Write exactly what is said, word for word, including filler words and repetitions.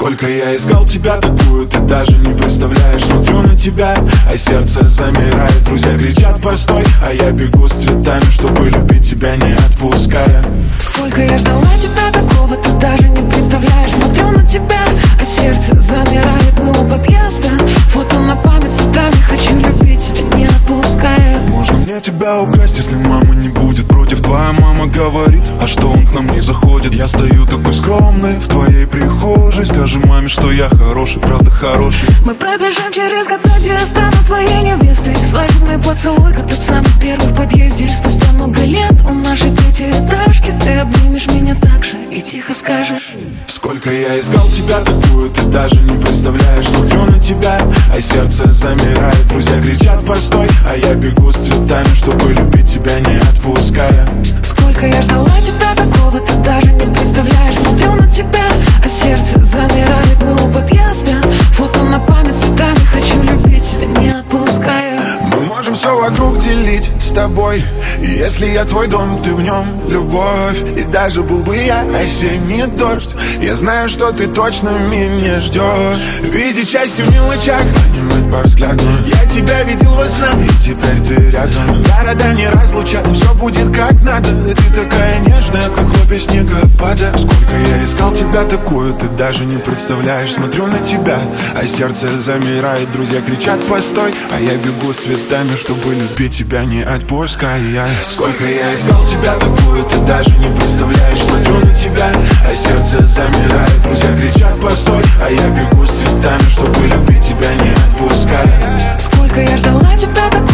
Сколько я искал тебя такую, ты даже не представляешь. Смотрю на тебя, а сердце замирает. Друзья кричат постой, а я бегу с цветами, чтобы любить тебя не отпуская. Сколько я ждала тебя такого, ты даже не представляешь. Смотрю на тебя, а сердце замирает. Мы у подъезда, фото на память цветами. Хочу любить тебя не отпуская. Можно мне тебя украсть, если мама не будет против? Твоя мама говорит, а что он к нам не заходит? Я стою такой скромный в твоей прихожей. Скажи маме, что я хороший, правда хороший. Мы пробежим через года, где я стану твоей невестой. Свадебный поцелуй, как тот самый первый в подъезде. Спустя много лет у нашей пятиэтажки ты обнимешь меня так же и тихо скажешь: сколько я искал тебя такую, ты даже не представляешь. Смотрю на тебя, а сердце замирает. Друзья кричат постой, а я бегу с цветами, чтобы любить тебя не отпуская. Сколько я ждала тебя такого, ты даже не представляешь. Смотрю на тебя, а сердце замирает. Мы у подъезда, фото на память цветами. Хочу любить тебя не отпуская. Мы можем все вокруг делить с тобой, и если я твой дом, ты в нем любовь. И даже был бы я осенний дождь, я знаю, что ты точно меня ждешь. Видеть счастье в мелочах, понимать по взгляду. Я тебя видел во снах, и теперь ты рядом. Города не разлучат, все будет как надо. Ты такая нежная, как хлопья снегопада. Сколько я искал тебя такую, ты даже не представляешь. Смотрю на тебя, а сердце замирает. Друзья кричат постой, а я бегу с цветами, чтобы любить тебя не отпуская. Сколько я искал тебя такую, ты даже не представляешь. Смотрю на тебя, а сердце замирает. Друзья кричат постой, а я бегу с цветами, чтобы любить тебя не отпуская. Сколько я ждала тебя такую,